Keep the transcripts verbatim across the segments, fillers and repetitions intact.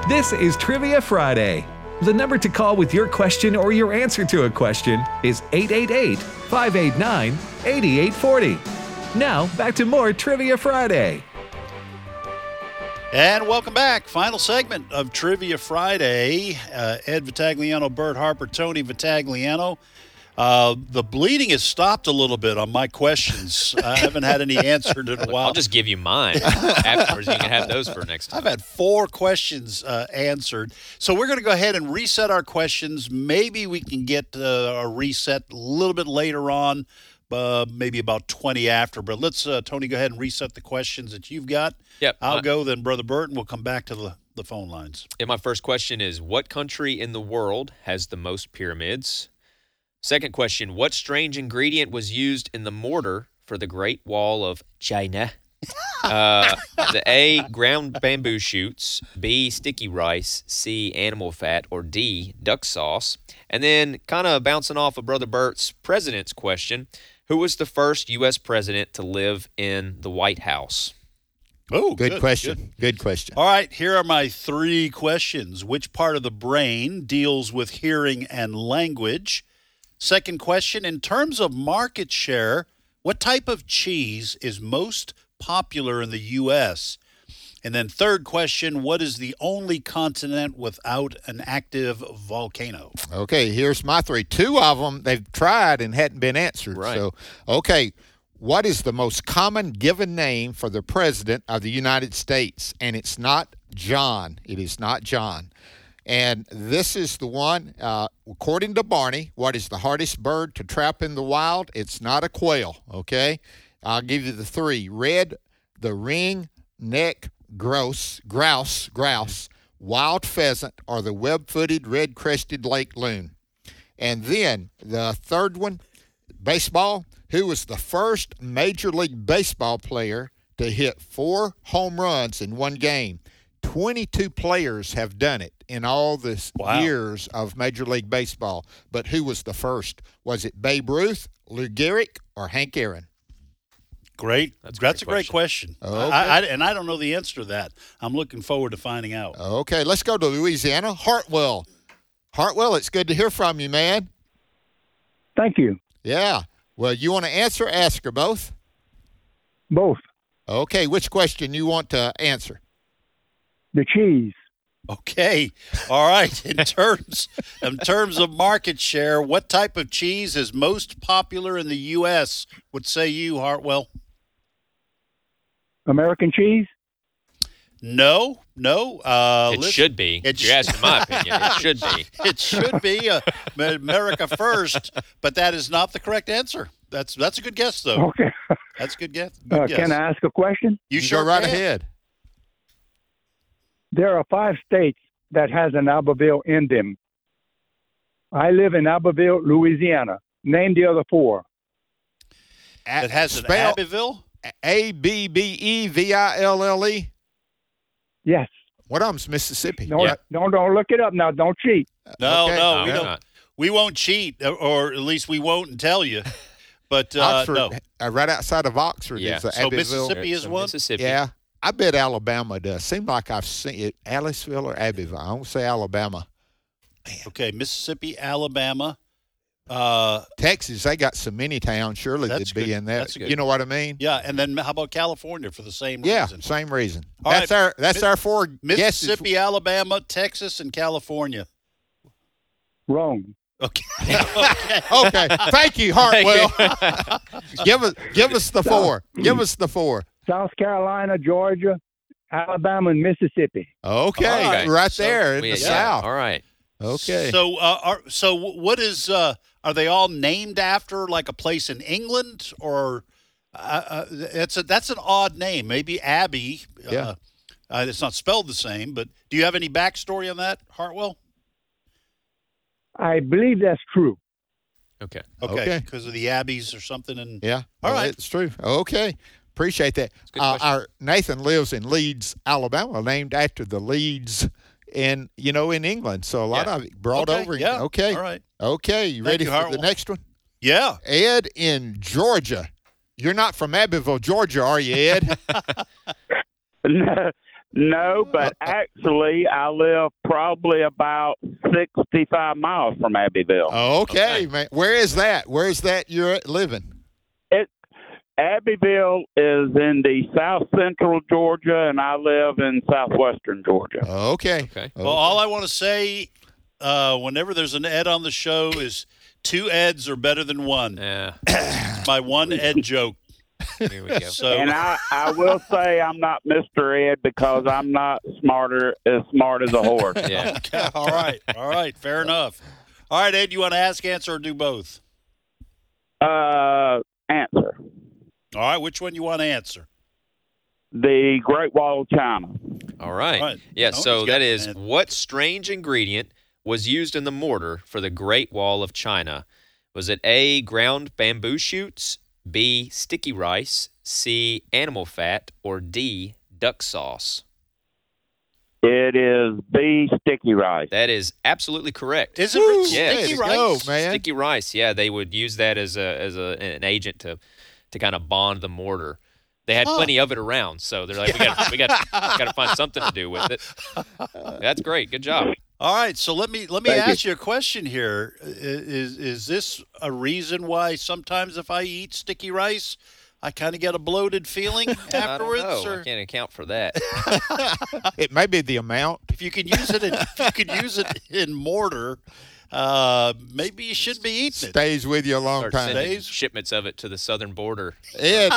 This is Trivia Friday. The number to call with your question or your answer to a question is eight eight eight, five eight nine, eight eight four zero. Now, back to more Trivia Friday. And welcome back. Final segment of Trivia Friday. Uh, Ed Vitagliano, Bert Harper, Tony Vitagliano. Uh, the bleeding has stopped a little bit on my questions. I haven't had any answered in a while. I'll just give you mine afterwards. You can have those for next time. I've had four questions uh, answered. So we're going to go ahead and reset our questions. Maybe we can get uh, a reset a little bit later on, uh, maybe about twenty after. But let's, uh, Tony, go ahead and reset the questions that you've got. Yep. I'll uh, go, then Brother Bert, and we'll come back to the, the phone lines. And my first question is, what country in the world has the most pyramids? Second question, what strange ingredient was used in the mortar for the Great Wall of China? Uh, the A, ground bamboo shoots, B, sticky rice, C, animal fat, or D, duck sauce. And then kind of bouncing off of Brother Bert's president's question, who was the first U S president to live in the White House? Oh, good, good question. Good. good question. All right, here are my three questions. Which part of the brain deals with hearing and language? Second question, in terms of market share, what type of cheese is most popular in the U S? And then third question, what is the only continent without an active volcano? Okay, here's my three. Two of them they've tried and hadn't been answered. Right. So, okay, what is the most common given name for the President of the United States? And it's not John. It is not John. And this is the one, uh, according to Barney, what is the hardest bird to trap in the wild? It's not a quail, okay? I'll give you the three. Red, the ring-neck grouse, grouse, grouse, wild pheasant, or the web-footed red-crested lake loon. And then the third one, baseball, who was the first Major League Baseball player to hit four home runs in one game? twenty-two players have done it in all the Wow. years of Major League Baseball. But who was the first? Was it Babe Ruth, Lou Gehrig, or Hank Aaron? Great. That's That's, a great a great question. Okay. I, I, and I don't know the answer to that. I'm looking forward to finding out. Okay, let's go to Louisiana. Hartwell. Hartwell, it's good to hear from you, man. Thank you. Yeah. Well, you want to answer, ask, or both? Both. Okay, which question you want to answer? The cheese. Okay. All right. In terms in terms of market share, what type of cheese is most popular in the U S? What say you, Hartwell? American cheese? No, no. Uh, It listen- should be. it If you're sh- asking my opinion, it should be. It should be uh, America first, but that is not the correct answer. That's that's a good guess, though. Okay. That's a good guess. Good Uh, guess. can I ask a question? You You sure go right can. ahead. There are five states that has an Abbeville in them. I live in Abbeville, Louisiana. Name the other four. It has an Spell Abbeville? A B B E V I L L E. Yes. One of them's Mississippi. Don't, Yeah. don't don't look it up now. Don't cheat. No, Okay. no, No, we we're don't. not. We won't cheat, or at least we won't tell you. But uh, Oxford, no. uh, right outside of Oxford Yeah. is uh, So Abbeville. Mississippi is So one? Mississippi. Yeah, I bet Alabama does. Seems like I've seen it. Aliceville or Abbeville. I don't say Alabama. Okay, Mississippi, Alabama. Uh, Texas, they got so many towns. Surely That's they'd be good. in there. That's good. You know what I mean? yeah, and then how about California for the same Yeah, reason? same reason. All that's right. our that's Mi- our four guesses. Mississippi, Alabama, Texas, and California. Wrong. Okay. Okay, thank you, Hartwell. give us give us the four. Give us the four. South Carolina, Georgia, Alabama, and Mississippi. Okay, All right, right. So there in We- the yeah, south. All right. Okay. So, uh, are, so what is? Uh, are they all named after like a place in England, or uh, uh, it's a that's an odd name? Maybe Abbey. Yeah. Uh, uh, it's not spelled the same, but do you have any backstory on that, Hartwell? I believe that's true. Okay. Okay, Okay. because of the Abbeys or something. And Yeah. All well, right. It's true. Okay. Appreciate that. good Uh, question. our Nathan lives in Leeds, Alabama, named after the Leeds in you know in England. So a lot Yeah. of it brought okay, over. Yeah. Okay. All right. Okay. You Thank ready you, for the Hartwell. next one? Yeah. Ed in Georgia. You're not from Abbeville, Georgia, are you, Ed? no, No, but actually, I live probably about sixty-five miles from Abbeville. Okay, Okay. man. Where is that? Where is that you're living? It Abbeville is in the south central Georgia, and I live in southwestern Georgia. Okay. Okay. Well, all I want to say, uh, whenever there's an Ed on the show, is two Eds are better than one. Yeah. It's my one Ed joke. Here we go. So And I, I will say I'm not Mister Ed because I'm not smarter as smart as a horse. Yeah. Okay, all right, all right, fair enough. All right, Ed, you want to ask, answer, or do both? Uh, answer. All right, which one you want to answer? The Great Wall of China. All right. All right. Yeah, No, so he's got that is it. what strange ingredient was used in the mortar for the Great Wall of China? Was it A, ground bamboo shoots, B, sticky rice, C, animal fat, or D, duck sauce? It is B, sticky rice. That is absolutely correct. Is it Woo, Yes. sticky way to go, rice? man. Sticky rice, yeah, they would use that as a as a an agent to to kind of bond the mortar. They had Huh. plenty of it around, so they're like, we got we got got to find something to do with it. That's great, good job. All right, so let me let me Thank you. ask you a question here. I- Is is this a reason why sometimes if I eat sticky rice, I kind of get a bloated feeling afterwards? I don't know. Or I can't account for that. It may be the amount. if you could use it, in, if you could use it in mortar, uh, maybe you should be eating it. Stays with you a long Start time. sending Days. shipments of it to the southern border. Ed.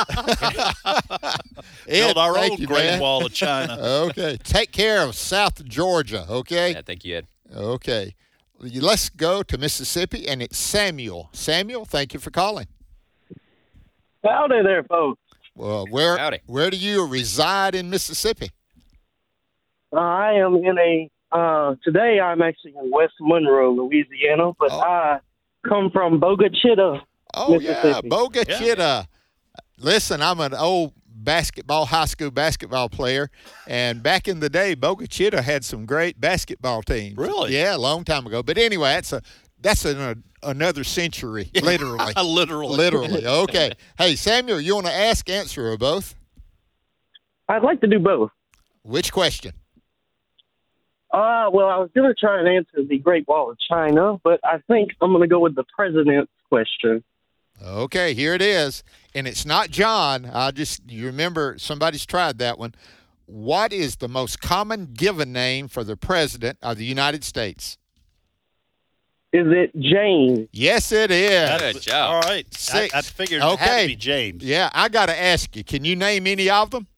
Ed, Build our thank own you, Great man. Wall of China. Okay. Take care of South Georgia, okay? Yeah, thank you, Ed. Okay. Let's go to Mississippi, and it's Samuel. Samuel, thank you for calling. Howdy there, folks. Well, where Howdy. where do you reside in Mississippi? Uh, I am in a, uh, today I'm actually in West Monroe, Louisiana, but Oh. I come from Boga Chitto. Oh, yeah, Mississippi. Boga Yeah. Chitto. Listen, I'm an old basketball, high school basketball player, and back in the day, Boga Chitto had some great basketball teams. Really? Yeah, a long time ago. But anyway, that's a that's an, another century, literally. Literally. Literally. Okay. Hey, Samuel, you want to ask, answer, or both? I'd like to do both. Which question? Uh, well, I was going to try and answer the Great Wall of China, but I think I'm going to go with the president's question. Okay, here it is. And it's not John. I just, you remember, somebody's tried that one. What is the most common given name for the president of the United States? Is it James? Yes, it is. That's- Good job. All right. Six. I, I figured it had Okay. to be James. Yeah, I got to ask you, can you name any of them?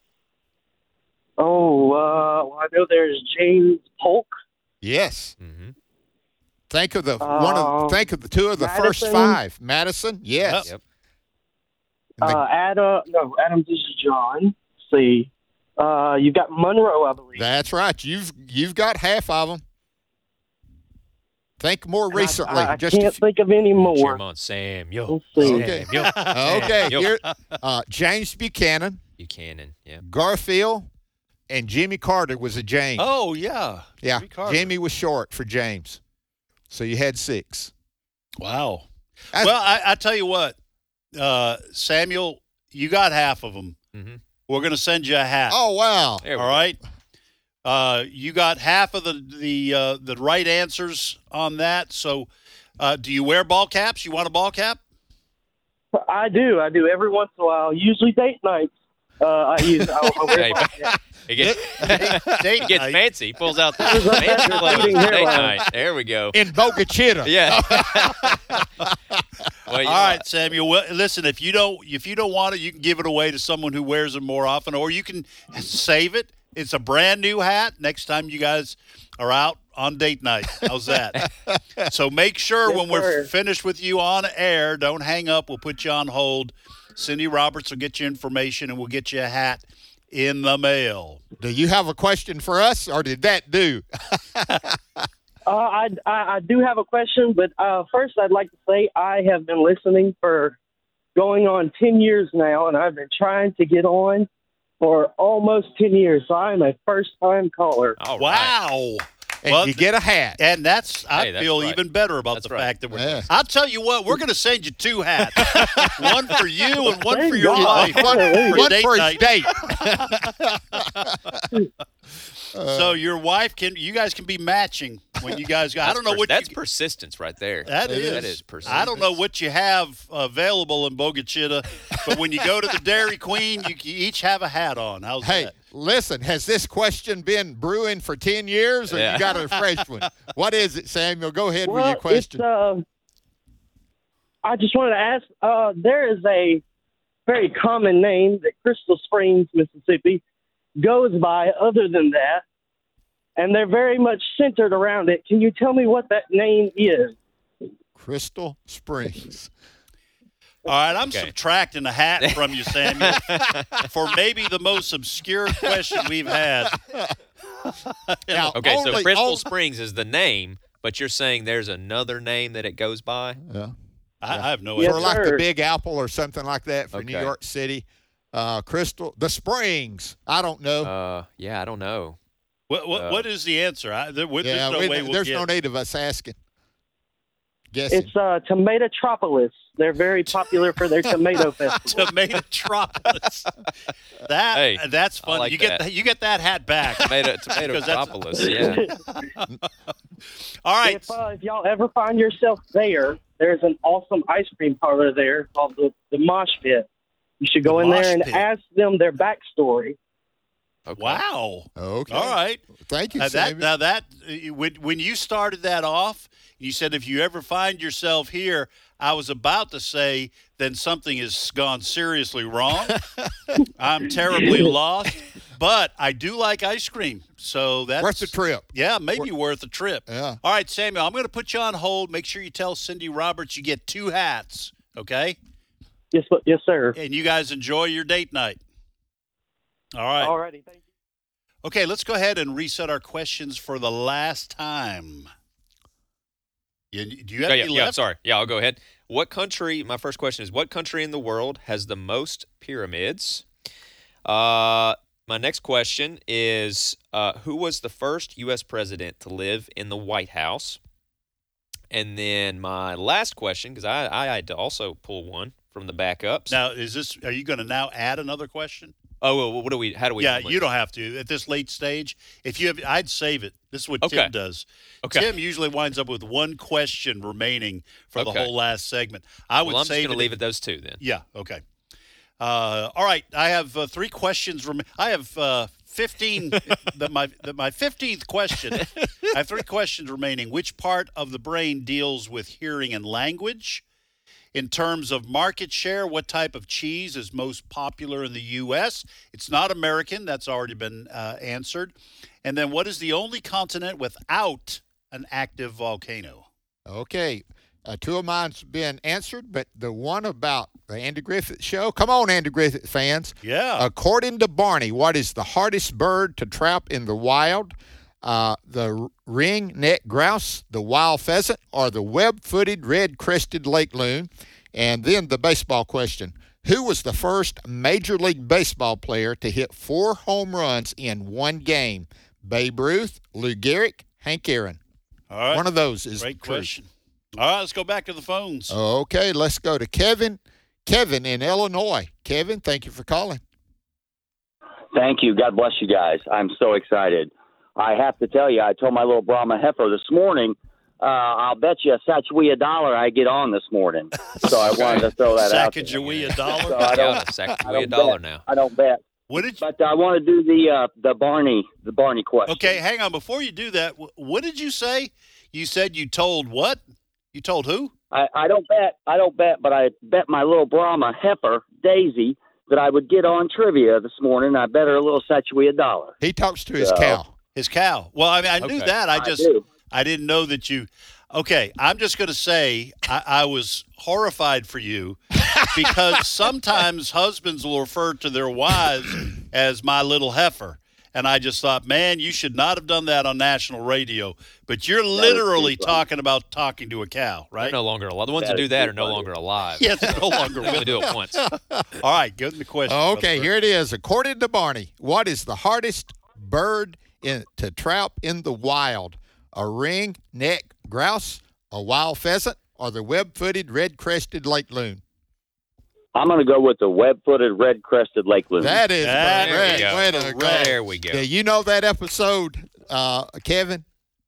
Oh, uh, well, I know there's James Polk. Yes. Mm-hmm. Think of the one of Um, think of the two of the first Madison? five. Madison, yes. Yep. And the- Uh, Adam, no, Adams is John. Let's see. Uh, you've got Monroe, I believe. That's right. You've you've got half of them. Think more And I- recently. I, I just a can't few- think of any Cheer more. 'em on, Samuel. Let's see. Okay. Samuel. Okay, Samuel. here uh, James Buchanan, Buchanan. Yeah. Garfield, and Jimmy Carter was a James. Oh, yeah. yeah, Jimmy Carter. Jimmy was short for James. So you had six. Wow. I- well, I, I tell you what, uh, Samuel, you got half of them. Mm-hmm. We're going to send you a hat. Oh wow! There we All go. right. Uh, you got half of the the uh, the right answers on that. So, uh, do you wear ball caps? You want a ball cap? I do. I do every once in a while. Usually date nights. Uh, I use. I, I wear Hey, my- yeah. He gets, Date he gets night. fancy. He pulls out the There's a fancy better clothes. fitting Date hairline. night. There we go. In Boca Chitto. Yeah. Well, you All know, right, Samuel. Well, listen, if you don't if you don't want it, you can give it away to someone who wears it more often, or you can save it. It's a brand new hat. Next time you guys are out on date night, how's that? So make sure Yes, when we're sir. finished with you on air, don't hang up. We'll put you on hold. Cindy Roberts will get you information, and we'll get you a hat in the mail. Do you have a question for us, or did that do? Uh, I, I I do have a question, but uh, first I'd like to say I have been listening for going on ten years now, and I've been trying to get on for almost ten years. So I'm a first-time caller. all right. Wow. and Well, you get a hat. And that's I Hey, that's feel right. even better about That's the right. fact that we're. Yeah. I'll tell you what, we're going to send you two hats, one for you and one Thank for your God. wife. One, for one date for night. his date. So your wife can, you guys can be matching when you guys go. I don't know Pers- what That's you, persistence right there. that is. That is persistence. I don't know what you have available in Bogachita, but when you go to the Dairy Queen, you, you each have a hat on. How's Hey, that? listen, has this question been brewing for ten years or Yeah. you got a fresh one? What is it, Samuel? Go ahead with Well, your question. It's, uh, I just wanted to ask. Uh, there is a very common name that Crystal Springs, Mississippi, goes by. Other than that, and they're very much centered around it. Can you tell me what that name is? Crystal Springs. All right, I'm Okay. subtracting a hat from you, Samuel, for maybe the most obscure question we've had. Now, Okay, so only- Crystal only- Springs is the name, but you're saying there's another name that it goes by? Yeah. I, I have no Yes, For idea. like the sir. Big Apple or something like that for New Okay. York City. Uh, Crystal, the Springs. I don't know. Uh, yeah, I don't know. What, what, uh, what is the answer? I, there, there's yeah, no we- way we'll there's get. no need of us asking. Guessing. It's uh, Tomatotropolis. They're very popular for their tomato festival. Tomatotropolis. That Hey, that's I funny. like you get that. the, you get that hat back. Tomato, tomato Because that's- Metropolis, yeah. All right. If, uh, if y'all ever find yourself there, there's an awesome ice cream parlor there called the, the Mosh Pit. You should go The in there Mosh and Pit. ask them their backstory. Okay. Wow. Okay. All right. Thank you, Now that Samuel. now that uh, when when you started that off, you said if you ever find yourself here, I was about to say then something has gone seriously wrong. I'm terribly lost, but I do like ice cream, so that's Worth the trip. Yeah, maybe worth a trip. Yeah. All right, Samuel, I'm going to put you on hold. Make sure you tell Cindy Roberts you get two hats, okay? Yes, but- yes, sir. And you guys enjoy your date night. All right. Alrighty, thank you. Okay, let's go ahead and reset our questions for the last time. You, do you have Oh, yeah, any yeah, left? sorry. Yeah, I'll go ahead. What country, my first question is, what country in the world has the most pyramids? Uh, my next question is, uh, who was the first U S president to live in the White House? And then my last question, because I, I had to also pull one from the backups. Now, is this? Are you going to now add another question? Oh, well, what do we, how do we? yeah, normally- you don't have to at this late stage. If you have, I'd save it. This is what Okay. Tim does. Okay. Tim usually winds up with one question remaining for the Okay. whole last segment. I would Well, I'm just save going to it. leave it those two then. Yeah. Okay. Uh, all right. I have uh, three questions. Rem- I have uh, fifteen. the, my the, my fifteenth question. I have three questions remaining. Which part of the brain deals with hearing and language? In terms of market share, what type of cheese is most popular in the U S? It's not American. That's already been uh, answered. And then, what is the only continent without an active volcano? Okay. Uh, two of mine's been answered, but the one about the Andy Griffith Show. Come on, Andy Griffith fans. Yeah. According to Barney, what is the hardest bird to trap in the wild? Uh, the ring-necked grouse, the wild pheasant, or the web-footed red-crested lake loon? And then the baseball question. Who was the first Major League Baseball player to hit four home runs in one game? Babe Ruth, Lou Gehrig, Hank Aaron. All right. One of those is Great true. question. All right, let's go back to the phones. Okay, let's go to Kevin. Kevin in Illinois. Kevin, thank you for calling. Thank you. God bless you guys. I'm so excited. I have to tell you, I told my little Brahma heifer this morning, uh, I'll bet you a Sacagawea dollar I get on this morning. So I wanted to throw that out there. Sacagawea dollar. So I Yeah, don't, the sack I a don't dollar bet. now. I don't bet. What did you? But I want to do the uh, the Barney the Barney question. Okay, hang on. Before you do that, wh- what did you say? You said you told what? You told who? I, I don't bet. I don't bet, but I bet my little Brahma heifer Daisy that I would get on trivia this morning. I bet her a little Sacagawea dollar. He talks to his So- cow. His cow. Well, I mean, I knew Okay. that. I I just, do. I didn't know that you. Okay, I'm just going to say I, I was horrified for you because sometimes husbands will refer to their wives as my little heifer. And I just thought, man, you should not have done that on national radio. But you're literally funny. talking about talking to a cow, They're right? no longer alive. The ones That that do is that too are no funny. longer alive. Yes, no longer They only with do it once. All right, give them the question. Okay, brother. here it is. According to Barney, what is the hardest bird in, to trap in the wild? a ring-neck grouse, a wild pheasant, or the web-footed red-crested lake loon? I'm going to go with the web-footed red-crested lake loon. That is That- correct. There we Way go. to go. There we go. Do you know that episode, uh, Kevin?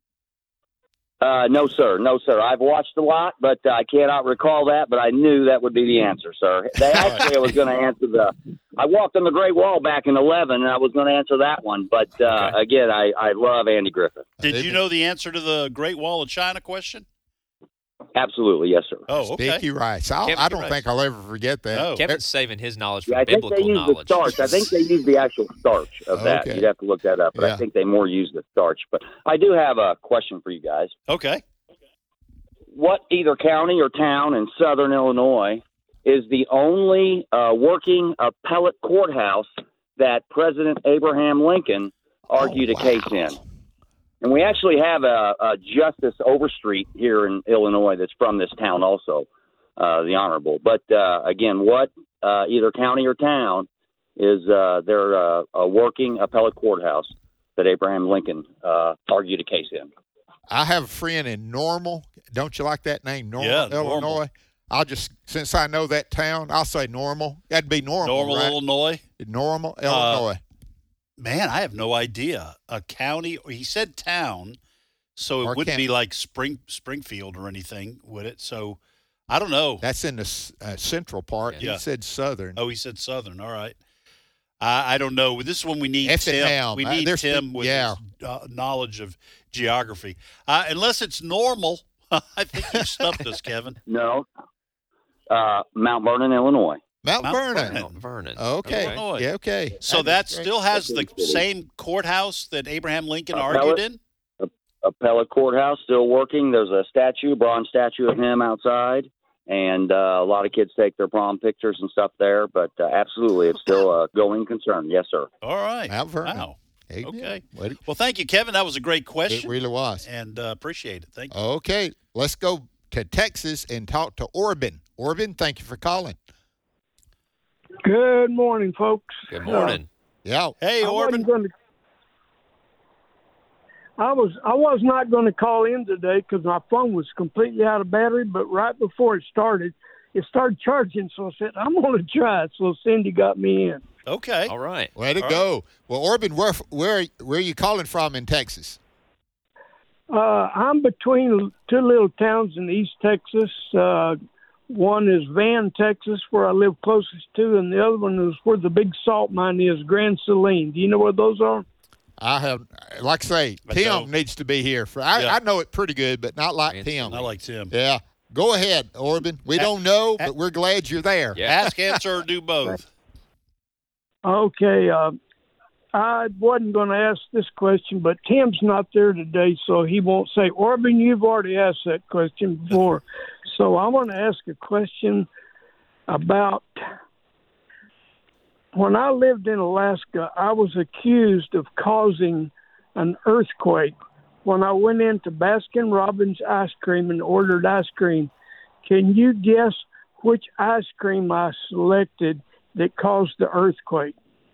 Uh, no, sir. No, sir. I've watched a lot, but uh, I cannot recall that, but I knew that would be the answer, sir. They actually, I was going to answer the – I walked on the Great Wall back in eleven, and I was going to answer that one. But, uh, Okay. again, I, I love Andy Griffith. Did you know the answer to the Great Wall of China question? Absolutely, yes, sir. Oh, okay. Sticky rice. I'll, Kevin I don't Rice. think I'll ever forget that. Oh. Kevin's saving his knowledge for Yeah, I think they biblical use knowledge. the starch. I think they use the actual starch of that. Okay. You'd have to look that up, but Yeah. I think they more use the starch. But I do have a question for you guys. Okay. What either county or town in southern Illinois is the only uh, working appellate courthouse that President Abraham Lincoln argued Oh, a case wow. in? And we actually have a, a Justice Overstreet here in Illinois that's from this town also, uh, the Honorable. But, uh, again, what uh, either county or town is uh, their uh, a working appellate courthouse that Abraham Lincoln uh, argued a case in? I have a friend in Normal. Don't you like that name, Normal, Yeah, Illinois? Normal. I'll just, since I know that town, I'll say Normal. That'd be Normal, Normal, right? Illinois. Normal, Illinois. Man, I have no idea. A county, he said town, so it Or wouldn't county. be like Spring Springfield or anything, would it? So I don't know. That's in the s- uh, central part. Yeah. He said southern. Oh, he said Southern. All right. I, I don't know. This is when we need Tim. Effingham. We Uh, need there's Tim the- with yeah. his, uh, knowledge of geography. Uh, unless it's normal, I think you stumped us, Kevin. No. Uh, Mount Vernon, Illinois. Mount, Mount Vernon. Vernon. Mount Vernon. Okay. Illinois. Yeah, okay. So That that is great. still has the That's in the city. same courthouse that Abraham Lincoln Appellate? argued in? Appellate courthouse still working. There's a statue, bronze statue of him outside, and uh, a lot of kids take their prom pictures and stuff there. But uh, absolutely, it's still a going concern. Yes, sir. All right. Mount Vernon. Wow. Hey, Okay. what it- Well, thank you, Kevin. That was a great It question, really was. and uh, appreciate it. Thank you. Okay, let's go to Texas and talk to Orban. Orban, thank you for calling. Good morning, folks. Good morning. Yeah. Hey, I wasn't Orban. going to. I was I was not going to call in today because my phone was completely out of battery. But right before it started, it started charging. So I said I'm going to try it. So Cindy got me in. Okay. All right. Way to All go. Well, Orban, where where where are you calling from in Texas? Uh, I'm between two little towns in East Texas. Uh, one is Van, Texas, where I live closest to, and the other one is where the big salt mine is, Grand Saline. Do you know where those are? I have, like I say, I Tim don't. needs to be here. For I, Yeah. I know it pretty good, but not like Grand Tim. I like Tim. Yeah. Go ahead, Orban. We don't know, but we're glad you're there. Yeah. Ask, answer, or do both. Okay. Uh, I wasn't going to ask this question, but Tim's not there today, so he won't say, Orban, you've already asked that question before. So I want to ask a question about when I lived in Alaska, I was accused of causing an earthquake when I went into Baskin Robbins ice cream and ordered ice cream. Can you guess which ice cream I selected that caused the earthquake?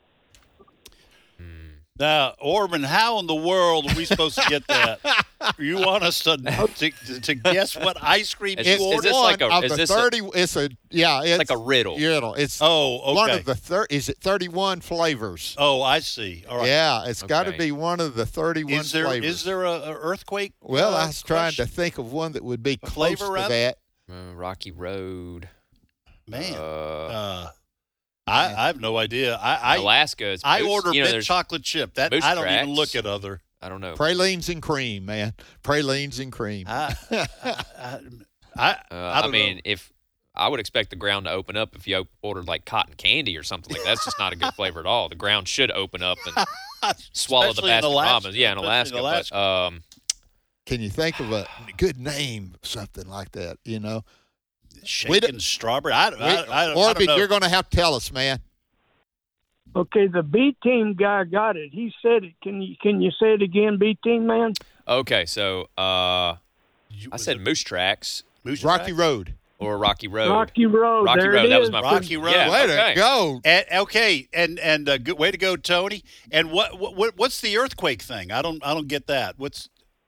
Now, Orban, how in the world are we supposed to get that? You want us to to, to guess what ice cream Is you this- is ordered? this like a- of is the this a- thirty, it's a yeah, it's like a riddle. riddle. It's Oh, okay. one of the thir- is it thirty-one flavors? Oh, I see. All right. Yeah, it's got to Okay. be one of the thirty-one Is there flavors. is there a, a earthquake? Well, uh, I was trying question? to think of one that would be A close flavor, to rather? that. Uh, Rocky Road. Man, Uh, uh, I I have no idea. I I, Alaska. It's I moose- order you know, mint there's- chocolate chip. That moose I don't even tracks. look at other. I don't know. Pralines and cream, man. Pralines and cream. I I, I, Uh, I I, don't mean, know. if I would expect the ground to open up if you op- ordered like cotton candy or something like that. That's just not a good flavor at all. The ground should open up and swallow the Especially in Baskin Alaska, Robbins. Yeah, in especially Alaska. in But um, Can you think of a good name, something like that? You know, shaken strawberry. I, I, I, I, don't- I Orban, don't know. you're going to have to tell us, man. Okay, the B team guy got it. He said it. Can you can you say it again, B team man? okay, so uh, You- I was said it Moose Tracks Moose Rocky Track? Road. or Rocky Road. Rocky Road. Rocky there Road. It That is. was my Rocky first. Road. Yeah, Way okay. to go. And, okay, and and uh, good way to go, Tony. And what what what's the earthquake thing? I don't I don't get that. What's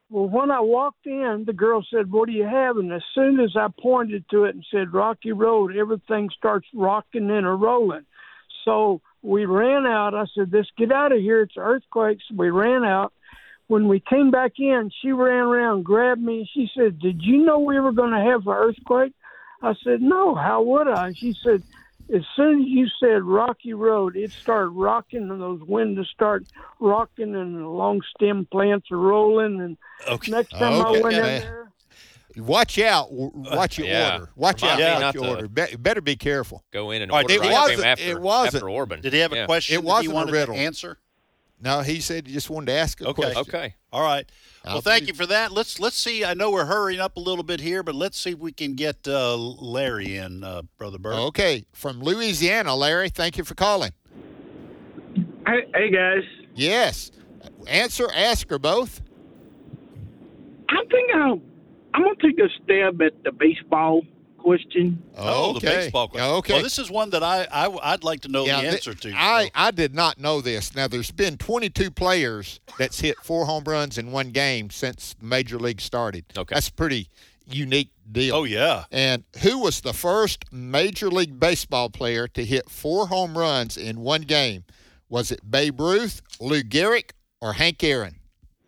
Well, when I walked in, the girl said, "What do you have?" And as soon as I pointed to it and said Rocky Road, everything starts rocking and a rolling. So we ran out. I said, "Let's get out of here. It's earthquakes." We ran out. When we came back in, she ran around, grabbed me. She said, "Did you know we were going to have an earthquake?" I said, "No, how would I?" She said, "As soon as you said Rocky Road, it started rocking, and those windows start rocking, and the long stem plants are rolling." And Okay. next time Okay. I went in Yeah. there, Watch out. w- Watch your yeah. order. Watch Remind out. me Watch not your to- order. Be- better be careful. Go in and All right, order it ice wasn't- cream after, it wasn't. after Orban. Did he have Yeah. a question It that he wasn't a wanted riddle. to answer? No, he said he just wanted to ask a Okay. question. Okay. All right. I'll Well, thank see. you for that. Let's let's see. I know we're hurrying up a little bit here, but let's see if we can get uh, Larry in, uh, Brother Bert. Okay. From Louisiana, Larry, thank you for calling. Hey, hey guys. Yes. Answer, ask, or both? I think I'll, I'm going to take a stab at the baseball question. Oh, the Okay. baseball question. Okay. Well, this is one that I, I I'd like to know Yeah, the th- answer to. I, so. I did not know this. Now, there's been twenty-two players that's hit four home runs in one game since Major League started. Okay. That's a pretty unique deal. Oh yeah. And who was the first Major League Baseball player to hit four home runs in one game? Was it Babe Ruth, Lou Gehrig, or Hank Aaron?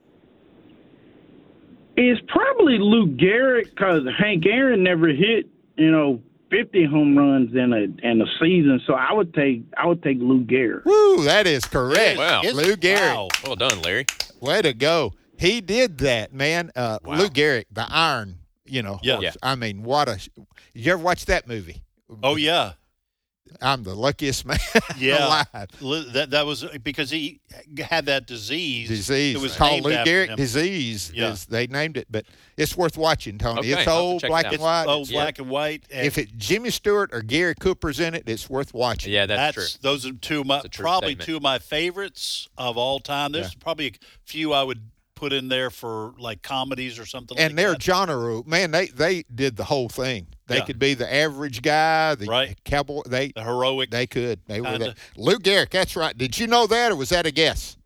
It's probably Lou Gehrig because Hank Aaron never hit, you know, fifty home runs in a in a season. So I would take I would take Lou Gehrig. Woo, that is correct. Wow. Is- Lou Gehrig. Wow. Well done, Larry. Way to go. He did that, man. Uh, Wow. Lou Gehrig, the Iron, you know. Yeah. horse. Yeah. I mean, what a. You ever watch that movie? Oh yeah. I'm the luckiest man Yeah. alive. Li- That that was because he had that disease. Disease. It was called named Lou after Gehrig him. disease. Yeah. Is, they named it, but it's worth watching, Tony. Okay, It's I'll have to old, check it black out. and white. Oh, It's- black and white. And If it Jimmy Stewart or Gary Cooper's in it, it's worth watching. Yeah, that's, that's true. those are two of my That's a true probably statement. two of my favorites of all time. There's probably a few I would put in there for like comedies or something And like their that. genre, man, they they did the whole thing. They Yeah. could be the average guy, the Right. cowboy. They The heroic. they could. They were Kinda. that. Lou Gehrig, that's right. Did you know that, or was that a guess?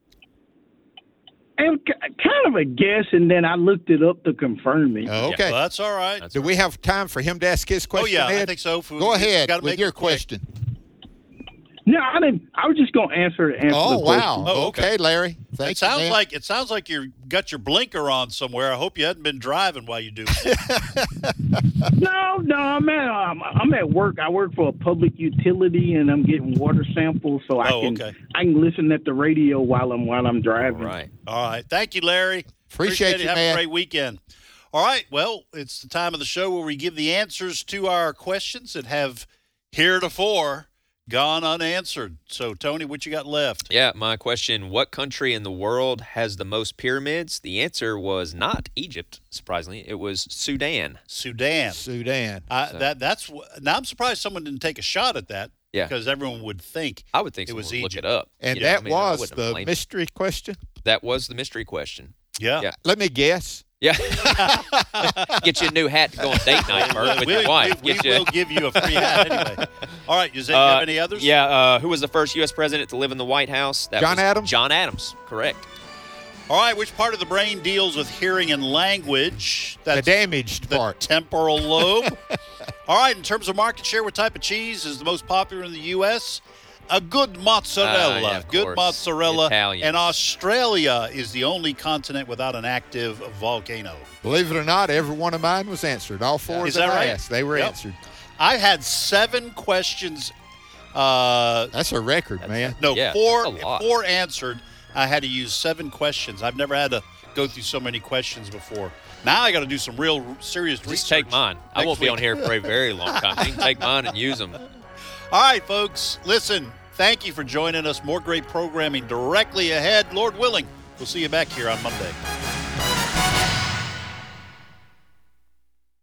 And k- kind of a guess, and then I looked it up to confirm it. Okay. Well, that's all right. That's Do we have time for him to ask his oh question? yeah, I Ed? think so. If we- Go we ahead gotta with make your it quick. question. No, I didn't. I was just going to answer answer Oh the question. wow. Oh, okay. okay. Larry. Thank It sounds you, man. like it sounds like you got your blinker on somewhere. I hope you hadn't been driving while you do it. No, no, I'm at um, I'm at work. I work for a public utility, and I'm getting water samples, so I Oh, can okay. I can listen at the radio while I'm while I'm All driving. right. All right. Thank you, Larry. Appreciate it. you, Have man. a great weekend. All right. Well, it's the time of the show where we give the answers to our questions that have heretofore gone unanswered. So, Tony, what you got left? Yeah, my question, what country in the world has the most pyramids? The answer was not Egypt, surprisingly. It was Sudan. Sudan. Sudan. I, So- that that's wh- now I'm surprised someone didn't take a shot at that. Yeah. Because everyone would think I would think it someone was would look Egypt. it up. And You know, that I mean, I was wouldn't have the blamed- mystery question. That was the mystery question. Yeah. Yeah. Let me guess. Yeah. Get you a new hat to go on date night, Bert, with we, your wife. we, we Get you- will give you a free hat anyway. All right. Does that Uh, have any others? Yeah. Uh, who was the first U S president to live in the White House? That John was Adams? John Adams. Correct. All right. Which part of the brain deals with hearing and language? The That's damaged the part. temporal lobe. All right. In terms of market share, what type of cheese is the most popular in the U S? A good mozzarella. Ah, yeah, of good course. mozzarella. Italians. And Australia is the only continent without an active volcano. Believe it or not, every one of mine was answered. All four Is that, that I right? asked, they were Yep. answered. I had seven questions. Uh, That's a record, man. no, Yeah, four that's a lot. four answered. I had to use seven questions. I've never had to go through so many questions before. Now I got to do some real serious Just research. take mine. I next won't be week. on here for a very long time. You can take mine and use them. All right, folks. Listen, thank you for joining us. More great programming directly ahead. Lord willing, we'll see you back here on Monday.